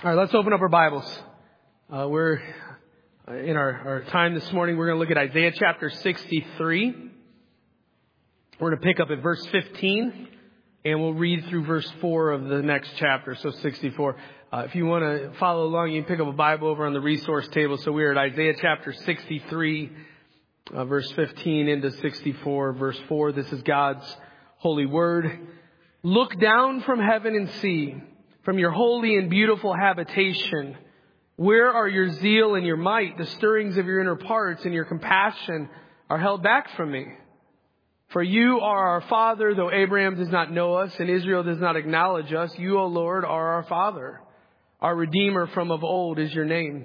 All right, let's open up our Bibles. We're in our time this morning. We're going to look at Isaiah chapter 63. We're going to pick up at verse 15, and we'll read through verse 4 of the next chapter, so 64. If you want to follow along, you can pick up a Bible over on the resource table. So we're at Isaiah chapter 63, verse 15 into 64, verse 4. This is God's holy word. Look down from heaven and see, from your holy and beautiful habitation. Where are your zeal and your might? The stirrings of your inner parts and your compassion are held back from me. For you are our Father, though Abraham does not know us and Israel does not acknowledge us. You, O Lord, are our Father. Our Redeemer from of old is your name.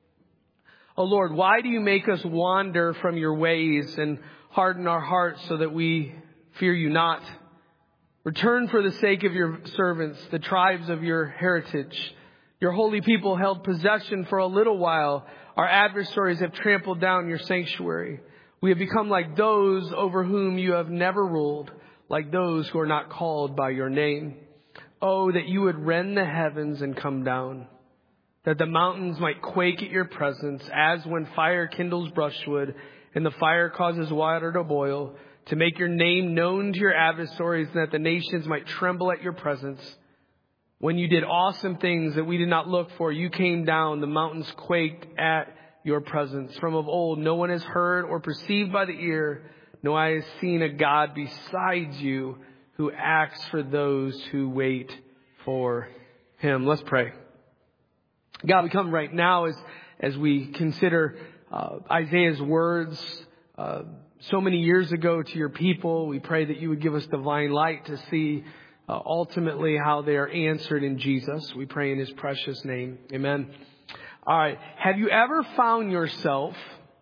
O Lord, why do you make us wander from your ways and harden our hearts so that we fear you not? Return for the sake of your servants, the tribes of your heritage. Your holy people held possession for a little while. Our adversaries have trampled down your sanctuary. We have become like those over whom you have never ruled, like those who are not called by your name. Oh, that you would rend the heavens and come down, that the mountains might quake at your presence, as when fire kindles brushwood and the fire causes water to boil, to make your name known to your adversaries, and that the nations might tremble at your presence. When you did awesome things that we did not look for, you came down, the mountains quaked at your presence. From of old, no one has heard or perceived by the ear, no eye has seen a God besides you who acts for those who wait for him. Let's pray. God, we come right now as we consider Isaiah's words so many years ago to your people. We pray that you would give us divine light to see ultimately how they are answered in Jesus. We pray in his precious name. Amen. All right. Have you ever found yourself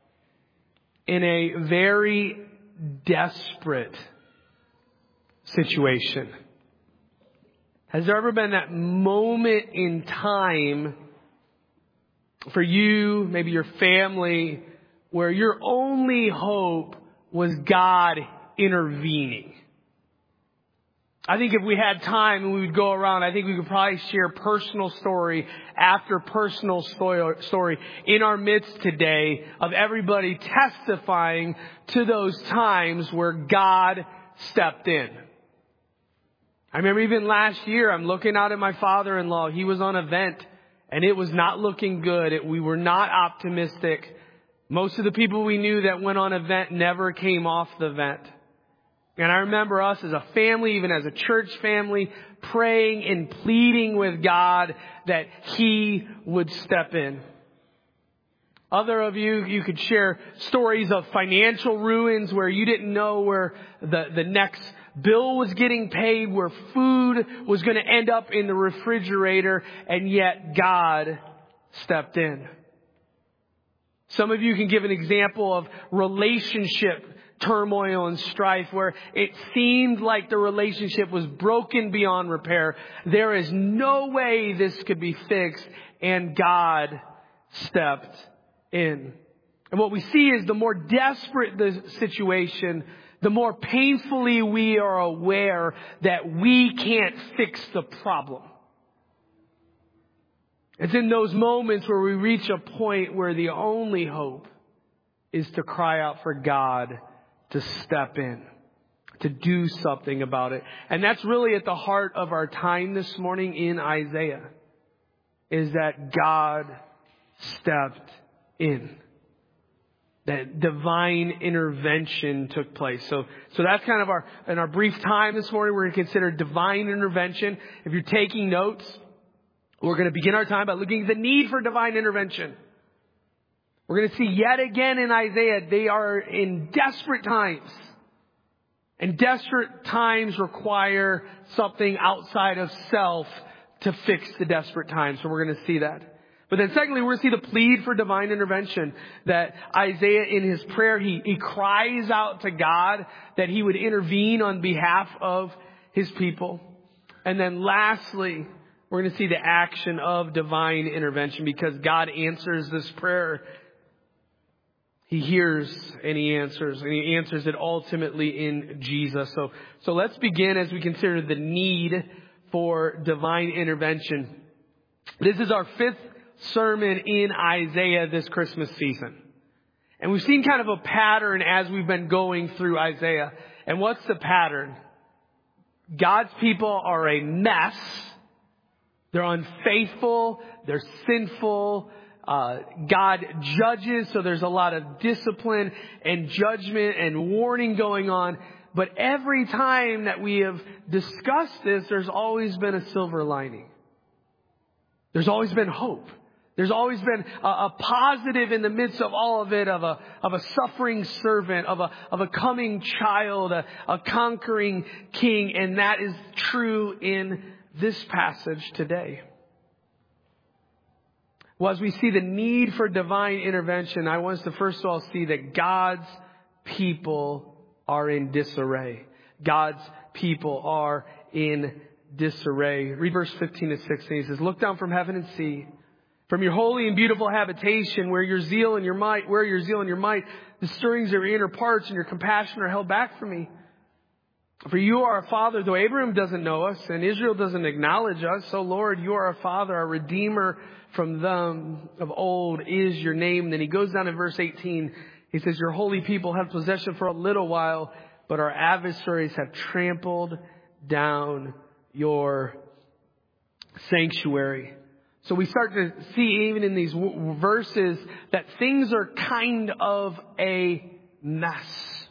in a very desperate situation? Has there ever been that moment in time for you, maybe your family, where your only hope was God intervening? I think if we had time and we would go around, I think we could probably share personal story after personal story in our midst today of everybody testifying to those times where God stepped in. I remember even last year, I'm looking out at my father-in-law. He was on a vent and it was not looking good. We were not optimistic. Most of the people we knew that went on a vent never came off the vent. And I remember us as a family, even as a church family, praying and pleading with God that he would step in. Other of you could share stories of financial ruins where you didn't know where the next bill was getting paid, where food was going to end up in the refrigerator, and yet God stepped in. Some of you can give an example of relationship turmoil and strife where it seemed like the relationship was broken beyond repair. There is no way this could be fixed, and God stepped in. And what we see is the more desperate the situation, the more painfully we are aware that we can't fix the problem. It's in those moments where we reach a point where the only hope is to cry out for God to step in, to do something about it. And that's really at the heart of our time this morning in Isaiah, is that God stepped in. That divine intervention took place. So that's kind of in our brief time this morning, we're going to consider divine intervention. If you're taking notes, we're going to begin our time by looking at the need for divine intervention. We're going to see yet again in Isaiah, they are in desperate times. And desperate times require something outside of self to fix the desperate times. So we're going to see that. But then secondly, we're going to see the plead for divine intervention. That Isaiah in his prayer, he cries out to God that he would intervene on behalf of his people. And then lastly, we're going to see the action of divine intervention because God answers this prayer. He hears and he answers it ultimately in Jesus. So let's begin as we consider the need for divine intervention. This is our 5th sermon in Isaiah this Christmas season. And we've seen kind of a pattern as we've been going through Isaiah. And what's the pattern? God's people are a mess. They're unfaithful. They're sinful. God judges, so there's a lot of discipline and judgment and warning going on. But every time that we have discussed this, there's always been a silver lining. There's always been hope. There's always been a positive in the midst of all of it, of a suffering servant, of a coming child, a conquering king. And that is true in this passage today. Well, as we see the need for divine intervention, I want us to first of all see that God's people are in disarray. God's people are in disarray. Read verse 15 to 16. He says, "Look down from heaven and see. From your holy and beautiful habitation, where your zeal and your might, the stirrings of your inner parts and your compassion are held back from me. For you are our Father, though Abraham doesn't know us and Israel doesn't acknowledge us. So Lord, you are our Father, our Redeemer from them of old is your name." Then he goes down in verse 18. He says, "Your holy people have possession for a little while, but our adversaries have trampled down your sanctuary." So we start to see even in these verses that things are kind of a mess.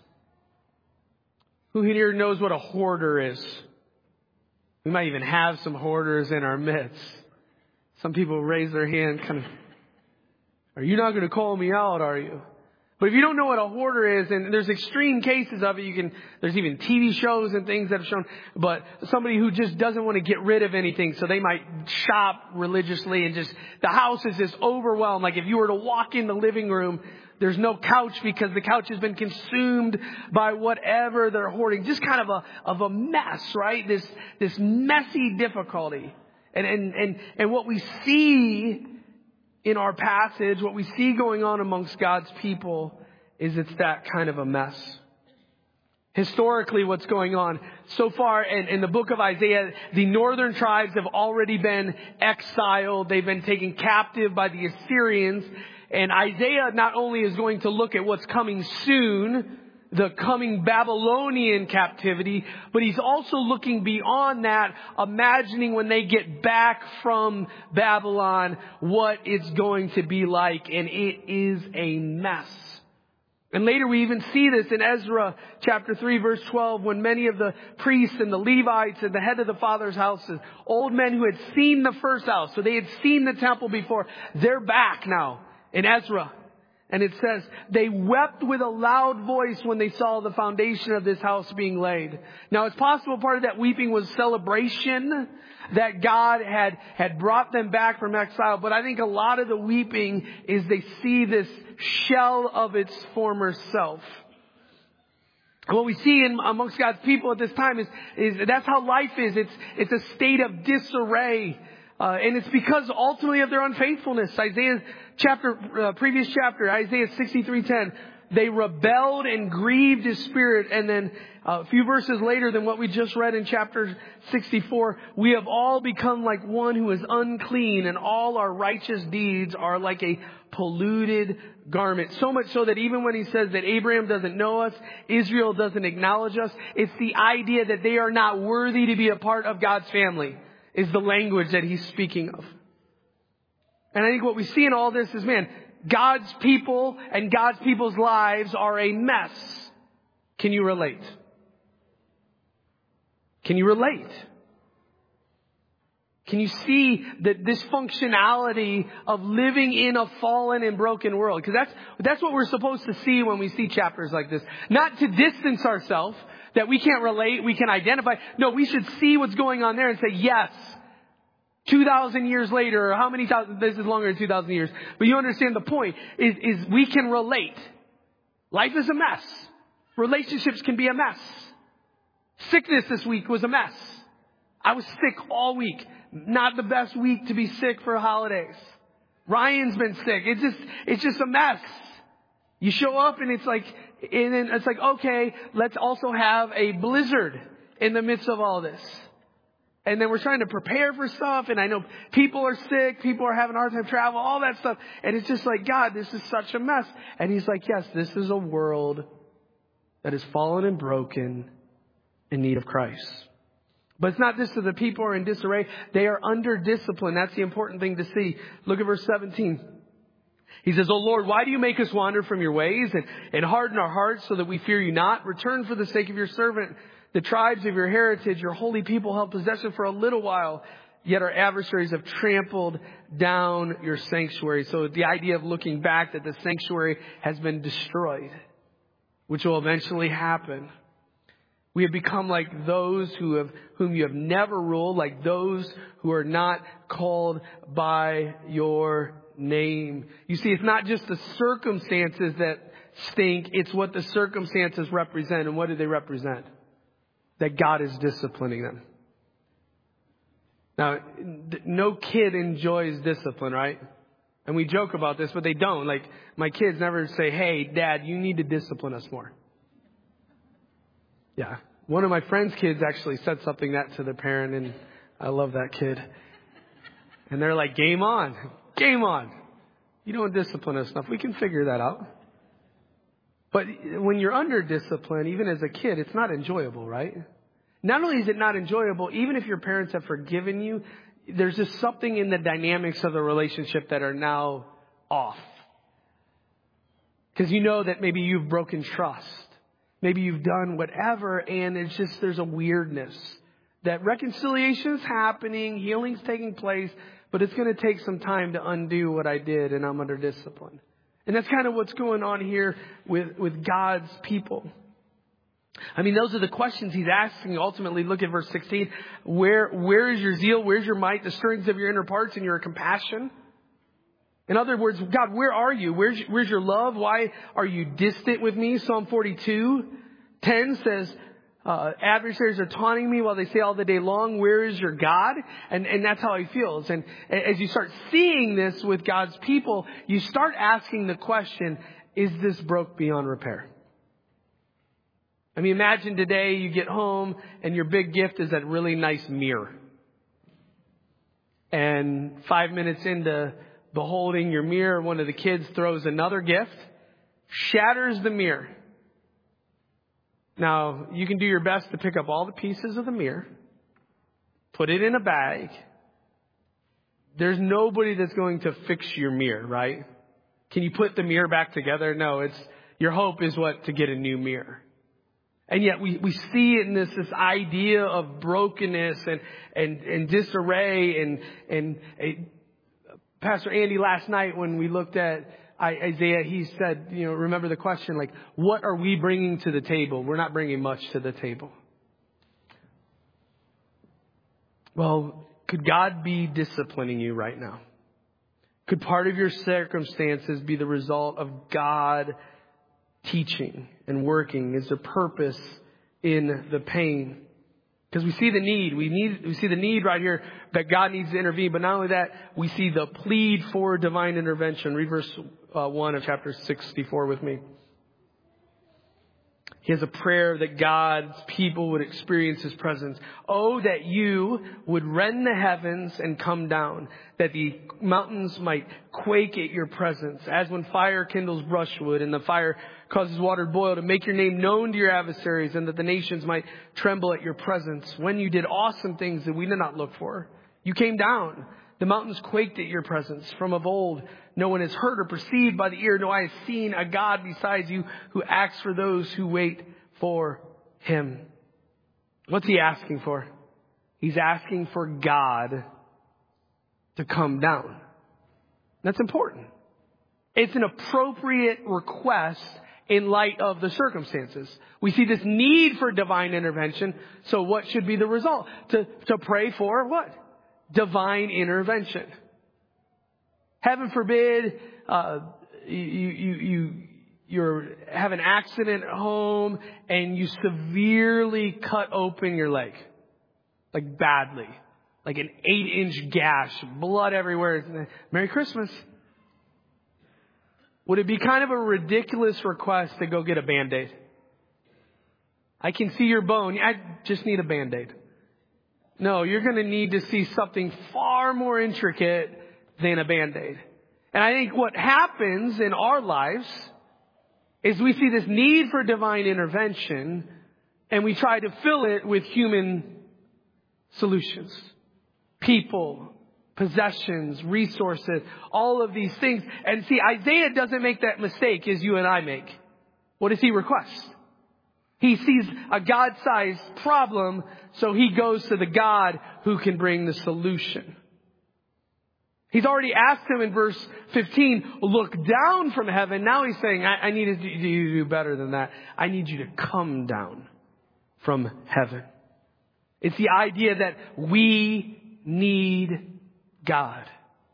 Who here knows what a hoarder is? We might even have some hoarders in our midst. Some people raise their hand kind of, "Are you not going to call me out, are you?" But if you don't know what a hoarder is, and there's extreme cases of it, there's even TV shows and things that have shown, but somebody who just doesn't want to get rid of anything, so they might shop religiously and just, the house is just overwhelmed. Like if you were to walk in the living room, there's no couch because the couch has been consumed by whatever they're hoarding. Just kind of a mess, right? This messy difficulty. And what we see in our passage, what we see going on amongst God's people is it's that kind of a mess. Historically, what's going on so far in the book of Isaiah, the northern tribes have already been exiled. They've been taken captive by the Assyrians. And Isaiah not only is going to look at what's coming soon, the coming Babylonian captivity, but he's also looking beyond that, imagining when they get back from Babylon, what it's going to be like. And it is a mess. And later we even see this in Ezra chapter 3 verse 12, when many of the priests and the Levites and the head of the father's houses, old men who had seen the first house, so they had seen the temple before, they're back now in Ezra. And it says, they wept with a loud voice when they saw the foundation of this house being laid. Now it's possible part of that weeping was celebration that God had brought them back from exile. But I think a lot of the weeping is they see this shell of its former self. And what we see amongst God's people at this time is that's how life is. It's a state of disarray. And it's because ultimately of their unfaithfulness. Previous chapter, Isaiah 63:10, they rebelled and grieved his spirit. And then a few verses later than what we just read in chapter 64, we have all become like one who is unclean, and all our righteous deeds are like a polluted garment. So much so that even when he says that Abraham doesn't know us, Israel doesn't acknowledge us, it's the idea that they are not worthy to be a part of God's family, is the language that he's speaking of. And I think what we see in all this is, God's people and God's people's lives are a mess. Can you relate? Can you relate? Can you see the dysfunctionality of living in a fallen and broken world? Because that's what we're supposed to see when we see chapters like this. Not to distance ourselves, that we can't relate, we can identify. No, we should see what's going on there and say, yes, 2,000 years later, or how many thousand, this is longer than 2,000 years. But you understand the point, is we can relate. Life is a mess. Relationships can be a mess. Sickness this week was a mess. I was sick all week. Not the best week to be sick for holidays. Ryan's been sick. It's just a mess. You show up and it's like, okay, let's also have a blizzard in the midst of all this. And then we're trying to prepare for stuff. And I know people are sick. People are having a hard time travel, all that stuff. And it's just like, God, this is such a mess. And he's like, yes, this is a world that is fallen and broken in need of Christ. But it's not just that the people are in disarray. They are under discipline. That's the important thing to see. Look at verse 17. He says, "O Lord, why do you make us wander from your ways and harden our hearts so that we fear you not? Return for the sake of your servant the tribes of your heritage, your holy people held possession for a little while, yet our adversaries have trampled down your sanctuary." So the idea of looking back, that the sanctuary has been destroyed, which will eventually happen. We have become like those whom you have never ruled, like those who are not called by your name. You see, it's not just the circumstances that stink, it's what the circumstances represent. And what do they represent? That God is disciplining them. Now, no kid enjoys discipline, right? And we joke about this, but they don't. Like, my kids never say, "Hey, Dad, you need to discipline us more." Yeah. One of my friend's kids actually said something that to their parent, and I love that kid. And they're like, "Game on. Game on. You don't discipline us enough. We can figure that out." But when you're under discipline, even as a kid, it's not enjoyable, right? Not only is it not enjoyable, even if your parents have forgiven you, there's just something in the dynamics of the relationship that are now off. Because you know that maybe you've broken trust. Maybe you've done whatever, and it's just, there's a weirdness. That reconciliation is happening, healing's taking place, but it's going to take some time to undo what I did, and I'm under discipline. And that's kind of what's going on here with God's people. I mean, those are the questions he's asking. Ultimately, look at verse 16. Where is your zeal? Where's your might? The stirrings of your inner parts and your compassion? In other words, God, where are you? Where's your love? Why are you distant with me? Psalm 42:10 says, adversaries are taunting me while they say all the day long, "Where is your God?" And that's how he feels. And as you start seeing this with God's people, you start asking the question, is this broke beyond repair? I mean, imagine today you get home and your big gift is that really nice mirror. And 5 minutes into beholding your mirror, one of the kids throws another gift, shatters the mirror. Now, you can do your best to pick up all the pieces of the mirror, put it in a bag. There's nobody that's going to fix your mirror, right? Can you put the mirror back together? No, your hope is what? To get a new mirror. And yet we see in this idea of brokenness and disarray and Pastor Andy last night when we looked at Isaiah, he said, remember the question, like, what are we bringing to the table? We're not bringing much to the table. Well, could God be disciplining you right now? Could part of your circumstances be the result of God teaching and working? Is there purpose in the pain? Because we see the need. We see the need right here that God needs to intervene. But not only that, we see the plead for divine intervention. Read verse 1 of chapter 64 with me. He has a prayer that God's people would experience His presence. "Oh, that you would rend the heavens and come down, that the mountains might quake at your presence, as when fire kindles brushwood and the fire causes water to boil, to make your name known to your adversaries, and that the nations might tremble at your presence. When you did awesome things that we did not look for, you came down. The mountains quaked at your presence. From of old, no one has heard or perceived by the ear, no eye has seen a God besides you who acts for those who wait for Him." What's he asking for? He's asking for God to come down. That's important. It's an appropriate request in light of the circumstances. We see this need for divine intervention. So what should be the result? To pray for what? Divine intervention. Heaven forbid, you have an accident at home and you severely cut open your leg. Like badly. Like an 8-inch gash. Blood everywhere. Merry Christmas. Would it be kind of a ridiculous request to go get a Band-Aid? I can see your bone. I just need a Band-Aid. No, you're going to need to see something far more intricate than a Band-Aid. And I think what happens in our lives is we see this need for divine intervention and we try to fill it with human solutions. People, possessions, resources, all of these things. And see, Isaiah doesn't make that mistake as you and I make. What does he request? He sees a God-sized problem, so he goes to the God who can bring the solution. He's already asked him in verse 15, look down from heaven. Now he's saying, I need you to do better than that. I need you to come down from heaven. It's the idea that we need God.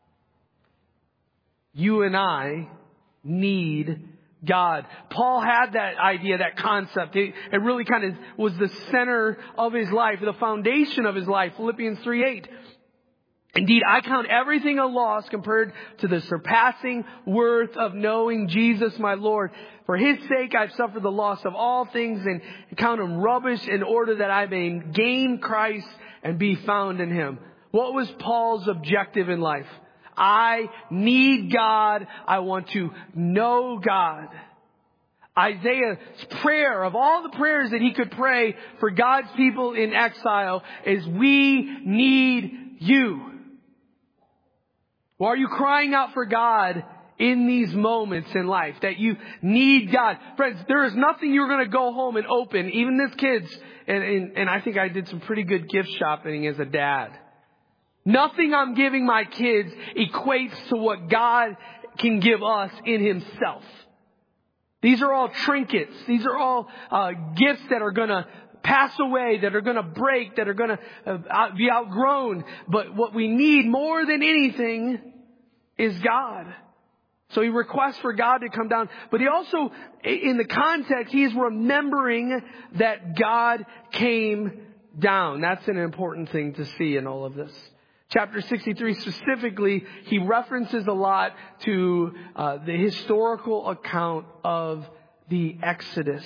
You and I need God. Paul had that idea, that concept. It really kind of was the center of his life, the foundation of his life. Philippians 3:8. Indeed, I count everything a loss compared to the surpassing worth of knowing Jesus my Lord. For his sake I've suffered the loss of all things and count them rubbish in order that I may gain Christ and be found in him. What was Paul's objective in life? I need God. I want to know God. Isaiah's prayer, of all the prayers that he could pray for God's people in exile, is we need you. Well, are you crying out for God in these moments in life that you need God? Friends, there is nothing you're going to go home and open, even as kids. And I think I did some pretty good gift shopping as a dad. Nothing I'm giving my kids equates to what God can give us in himself. These are all trinkets. These are all gifts that are going to pass away, that are going to break, that are going to be outgrown. But what we need more than anything is God. So he requests for God to come down. But he also, in the context, he is remembering that God came down. That's an important thing to see in all of this. Chapter 63 specifically, he references a lot to the historical account of the Exodus.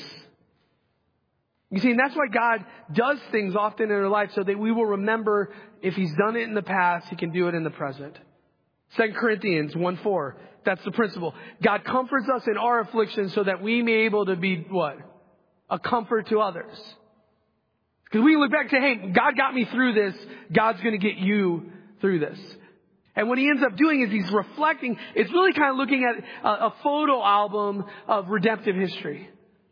You see, and that's why God does things often in our life so that we will remember if he's done it in the past, he can do it in the present. 2 Corinthians 1:4, that's the principle. God comforts us in our affliction so that we may be able to be what? A comfort to others. Because we look back and say, hey, God got me through this. God's going to get you through this. And what he ends up doing is he's reflecting. It's really kind of looking at a photo album of redemptive history.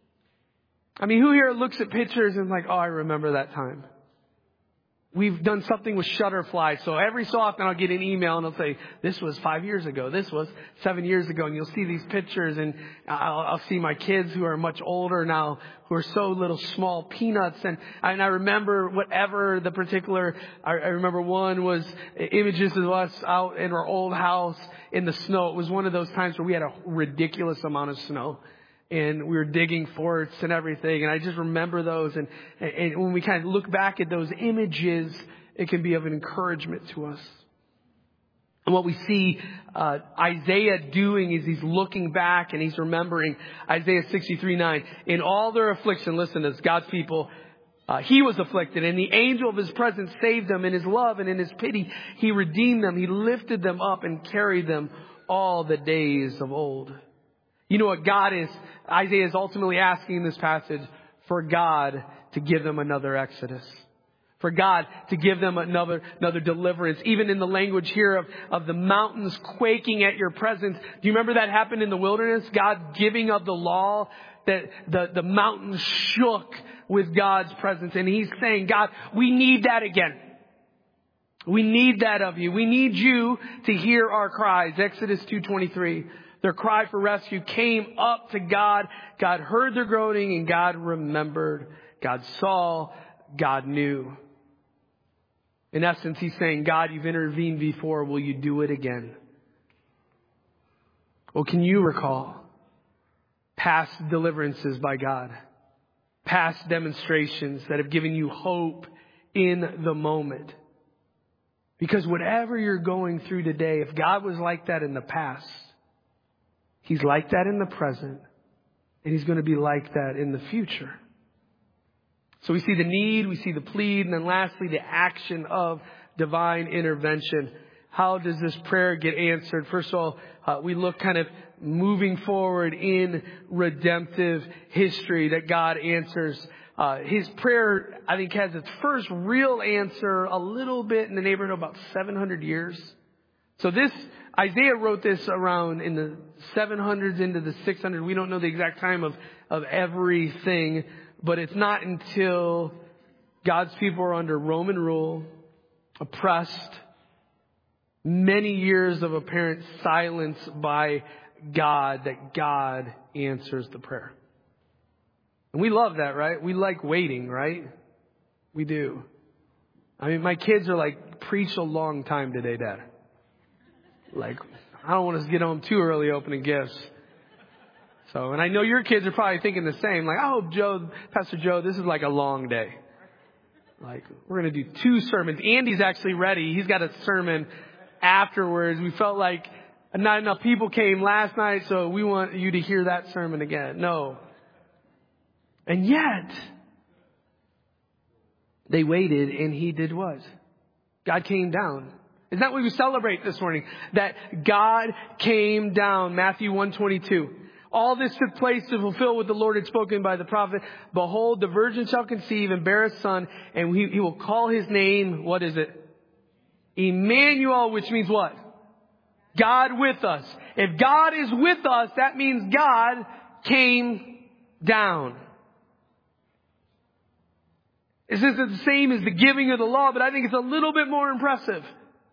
I mean, who here looks at pictures and is like, oh, I remember that time. We've done something with Shutterfly. So every so often I'll get an email and I'll say, this was 5 years ago. This was 7 years ago. And you'll see these pictures and I'll see my kids who are much older now, who are so little small peanuts. And I remember whatever the particular, I remember one was images of us out in our old house in the snow. It was one of those times where we had a ridiculous amount of snow. And we were digging forts and everything. And I just remember those. And when we kind of look back at those images, it can be of an encouragement to us. And what we see Isaiah doing is he's looking back and he's remembering Isaiah 63:9. In all their affliction, listen to this, God's people, he was afflicted. And the angel of his presence saved them. In his love and in his pity, he redeemed them. He lifted them up and carried them all the days of old. You know what God is, Isaiah is ultimately asking in this passage, for God to give them another Exodus. For God to give them another deliverance. Even in the language here of the mountains quaking at your presence. Do you remember that happened in the wilderness? God giving of the law, that the mountains shook with God's presence. And he's saying, God, we need that again. We need that of you. We need you to hear our cries. Exodus 2:23. Their cry for rescue came up to God. God heard their groaning and God remembered. God saw. God knew. In essence, he's saying, God, you've intervened before. Will you do it again? Well, can you recall past deliverances by God? Past demonstrations that have given you hope in the moment? Because whatever you're going through today, if God was like that in the past, he's like that in the present, and he's going to be like that in the future. So we see the need, we see the plead, and then lastly, the action of divine intervention. How does this prayer get answered? First of all, we look kind of moving forward in redemptive history that God answers. His prayer, I think, has its first real answer a little bit in the neighborhood of about 700 years. So Isaiah wrote this around in the 700s into the 600s. We don't know the exact time of everything, but it's not until God's people are under Roman rule, oppressed, many years of apparent silence by God, that God answers the prayer. And we love that, right? We like waiting, right? We do. I mean, my kids are like, preach a long time today, Dad. Like, I don't want us to get home too early opening gifts. So, and I know your kids are probably thinking the same. Like, I hope Pastor Joe, this is like a long day. Like, we're going to do 2 sermons. Andy's actually ready. He's got a sermon afterwards. We felt like not enough people came last night, so we want you to hear that sermon again. No. And yet, they waited, and he did what? God came down. Isn't that what we celebrate this morning? That God came down. Matthew 1:22. All this took place to fulfill what the Lord had spoken by the prophet. Behold, the virgin shall conceive and bear a son, and he will call his name, what is it? Emmanuel, which means what? God with us. If God is with us, that means God came down. This isn't the same as the giving of the law, but I think it's a little bit more impressive.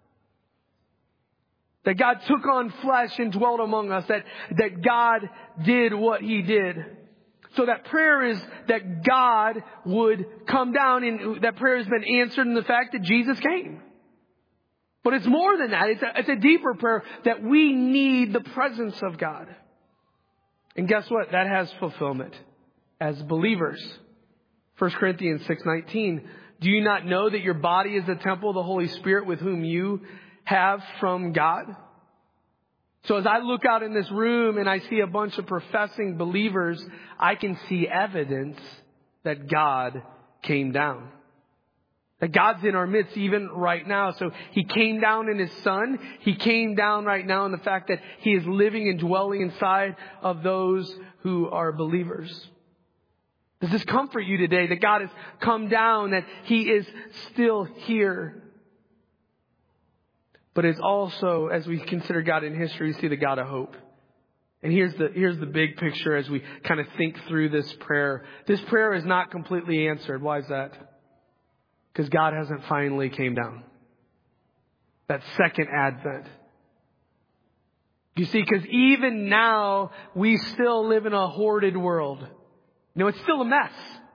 That God took on flesh and dwelt among us. That God did what He did. So that prayer is that God would come down, and that prayer has been answered in the fact that Jesus came. But it's more than that. It's a deeper prayer that we need the presence of God. And guess what? That has fulfillment as believers. 1 Corinthians 6:19. Do you not know that your body is a temple of the Holy Spirit with whom you have from God? So as I look out in this room and I see a bunch of professing believers, I can see evidence that God came down. That God's in our midst even right now. So He came down in His Son. He came down right now in the fact that He is living and dwelling inside of those who are believers. Does this comfort you today that God has come down, that He is still here? But it's also, as we consider God in history, we see the God of hope. And here's the big picture as we kind of think through this prayer. This prayer is not completely answered. Why is that? Because God hasn't finally came down. That second advent. You see, because even now, we still live in a hoarded world. You know, it's still a mess.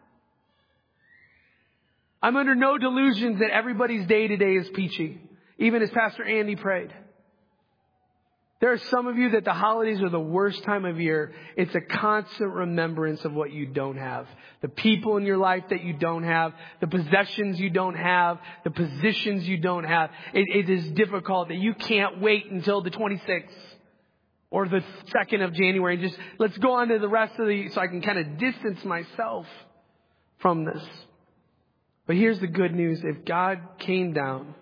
I'm under no delusions that everybody's day-to-day is peachy. Even as Pastor Andy prayed. There are some of you that the holidays are the worst time of year. It's a constant remembrance of what you don't have. The people in your life that you don't have. The possessions you don't have. The positions you don't have. It is difficult that you can't wait until the 26th. Or the 2nd of January. And just let's go on to the rest of so I can kind of distance myself from this. But here's the good news. If God came down,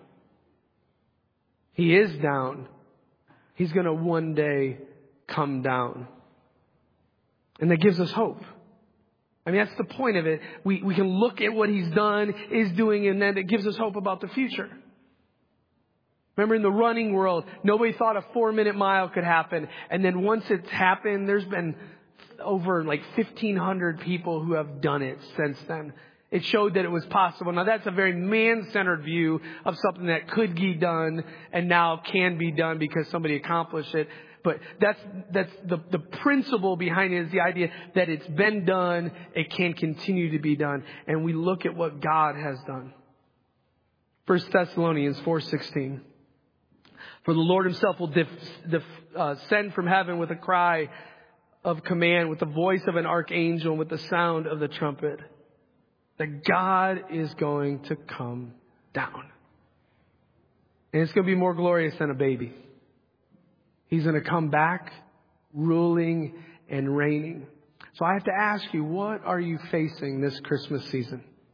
He is down. He's going to one day come down. And that gives us hope. I mean, that's the point of it. We can look at what He's done, is doing, and then it gives us hope about the future. Remember in the running world, nobody thought a 4-minute mile could happen. And then once it's happened, there's been over like 1,500 people who have done it since then. It showed that it was possible. Now that's a very man-centered view of something that could be done and now can be done because somebody accomplished it. But that's the principle behind it is the idea that it's been done, it can continue to be done. And we look at what God has done. 1 Thessalonians 4:16. For the Lord Himself will descend from heaven with a cry of command, with the voice of an archangel, and with the sound of the trumpet. That God is going to come down. And it's going to be more glorious than a baby. He's going to come back, ruling and reigning. So I have to ask you, what are you facing this Christmas season?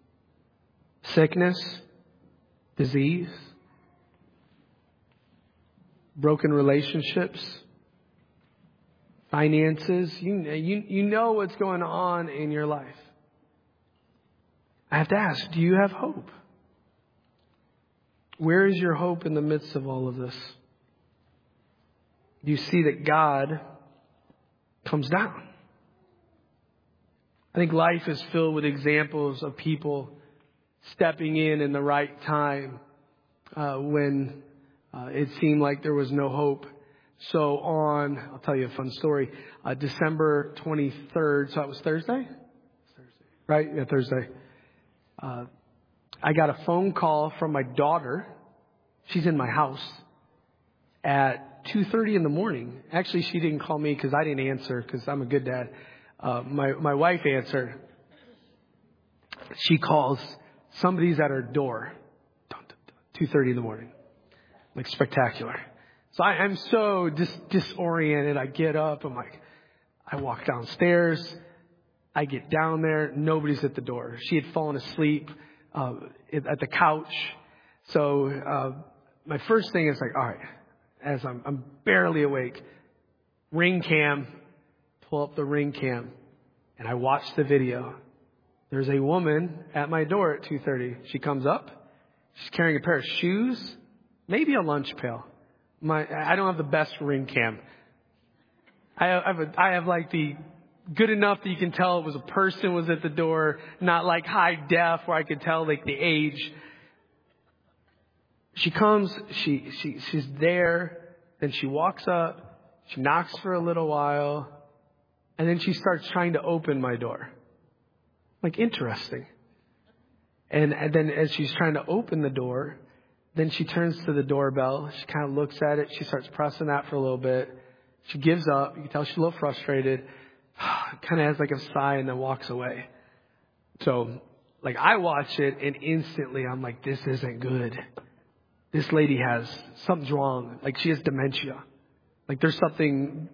sickness, disease, broken relationships, finances. You know what's going on in your life. I have to ask, do you have hope? Where is your hope in the midst of all of this? Do you see that God comes down? I think life is filled with examples of people stepping in the right time when it seemed like there was no hope. So I'll tell you a fun story. December 23rd, so it was Thursday? Right? Yeah, Thursday. I got a phone call from my daughter. She's in my house at 2:30 in the morning. Actually, she didn't call me because I didn't answer because I'm a good dad. My wife answered. She calls. Somebody's at her door. 2:30 in the morning. Like spectacular. So I'm so disoriented. I get up. I walk downstairs. I get down there. Nobody's at the door. She had fallen asleep at the couch. So my first thing is like, all right, as I'm barely awake, Ring cam, pull up the Ring cam, and I watch the video. There's a woman at my door at 2:30. She comes up. She's carrying a pair of shoes, maybe a lunch pail. I don't have the best Ring cam. I have like the good enough that you can tell it was a person was at the door, not like high def where I could tell like the age. She comes, she's there, then she walks up, she knocks for a little while, and then she starts trying to open my door. Like, interesting. And then as she's trying to open the door, then she turns to the doorbell. She kind of looks at it. She starts pressing that for a little bit. She gives up. You can tell she's a little frustrated. Kind of has like a sigh and then walks away. So, like, I watch it and instantly I'm like, this isn't good. This lady has, something's wrong. Like, she has dementia. Like, there's something,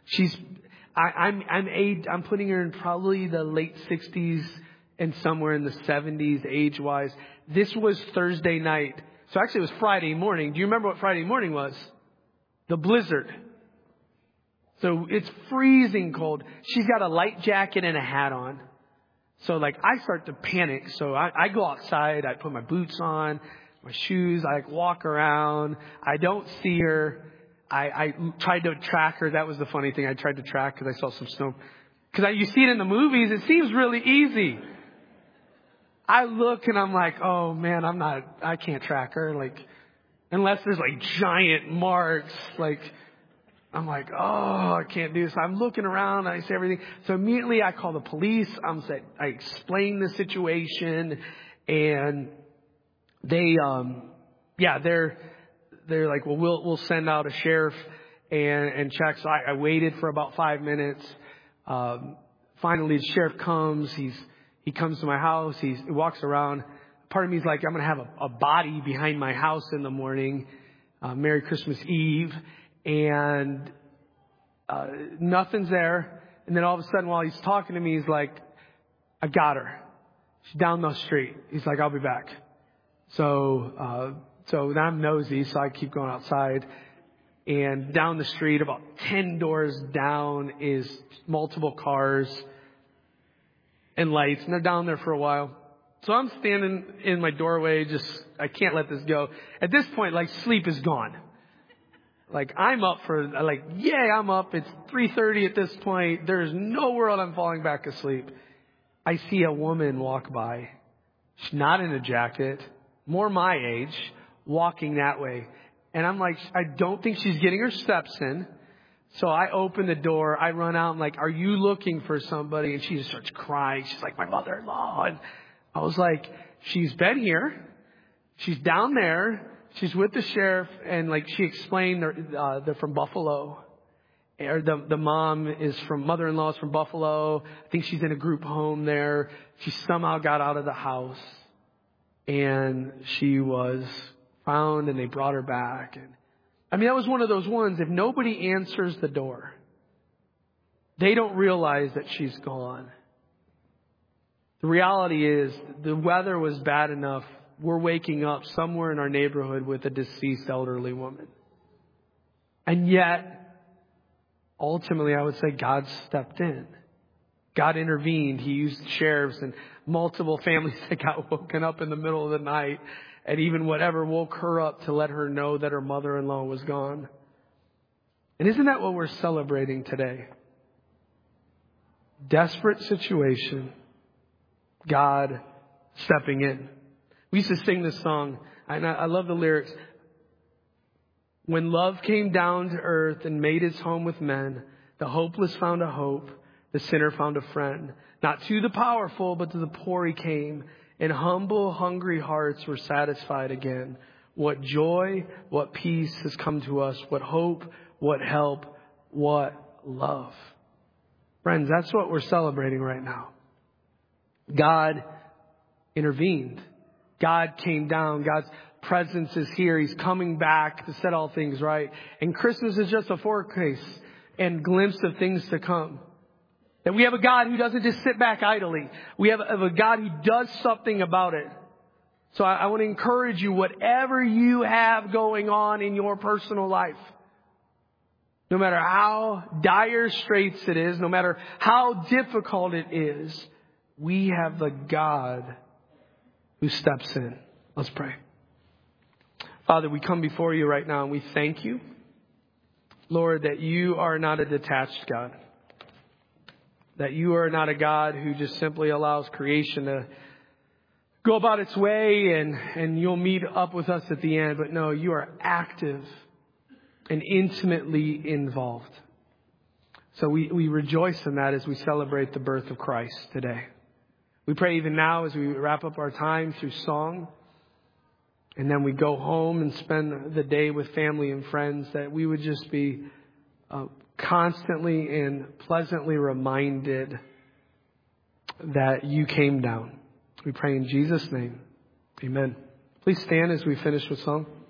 I'm putting her in probably the late 60s and somewhere in the 70s age-wise. This was Thursday night. So actually it was Friday morning. Do you remember what Friday morning was? The blizzard. So it's freezing cold. She's got a light jacket and a hat on. So like I start to panic. So I go outside. I put my boots on, my shoes. I walk around. I don't see her. I tried to track her. That was the funny thing. I tried to track because I saw some snow. Because you see it in the movies. It seems really easy. I look and I'm like, oh man, I can't track her. Like, unless there's like giant marks, like, I'm like, oh, I can't do this. I'm looking around. I see everything. So immediately I call the police. I explain the situation and they're like, well, we'll send out a sheriff and check. So I waited for about 5 minutes. Finally the sheriff comes. He comes to my house. He walks around. Part of me is like, I'm going to have a body behind my house in the morning. Merry Christmas Eve. And nothing's there. And then all of a sudden, while he's talking to me, he's like, I got her. She's down the street. He's like, I'll be back. So now I'm nosy, so I keep going outside. And down the street, about 10 doors down, is multiple cars and lights, and they're down there for a while. So I'm standing in my doorway, I can't let this go. At this point, like, sleep is gone. Like, I'm up I'm up. It's 3:30 at this point. There's no world I'm falling back asleep. I see a woman walk by. She's not in a jacket, more my age, walking that way. And I'm like, I don't think she's getting her steps in. So I open the door. I run out. I'm like, are you looking for somebody? And she just starts crying. She's like, my mother-in-law. And I was like, she's been here. She's down there. She's with the sheriff. And like she explained, they're from Buffalo. Or the mother-in-law is from Buffalo. I think she's in a group home there. She somehow got out of the house. And she was found and they brought her back. And that was one of those ones, if nobody answers the door, they don't realize that she's gone. The reality is the weather was bad enough. We're waking up somewhere in our neighborhood with a deceased elderly woman. And yet, ultimately, I would say God stepped in. God intervened. He used sheriffs and multiple families that got woken up in the middle of the night. And even whatever woke her up to let her know that her mother-in-law was gone. And isn't that what we're celebrating today? Desperate situation. God stepping in. We used to sing this song, and I love the lyrics. When love came down to earth and made his home with men, the hopeless found a hope, the sinner found a friend. Not to the powerful, but to the poor he came, and humble, hungry hearts were satisfied again. What joy, what peace has come to us, what hope, what help, what love. Friends, that's what we're celebrating right now. God intervened. God came down. God's presence is here. He's coming back to set all things right. And Christmas is just a foretaste and glimpse of things to come. That we have a God who doesn't just sit back idly. We have a God who does something about it. So I want to encourage you, whatever you have going on in your personal life, no matter how dire straits it is, no matter how difficult it is, we have the God who steps in. Let's pray. Father, we come before you right now and we thank you, Lord, that you are not a detached God. That you are not a God who just simply allows creation to go about its way and you'll meet up with us at the end. But no, you are active and intimately involved. So we rejoice in that as we celebrate the birth of Christ today. We pray even now as we wrap up our time through song, and then we go home and spend the day with family and friends, that we would just be constantly and pleasantly reminded that you came down. We pray in Jesus' name. Amen. Please stand as we finish with song.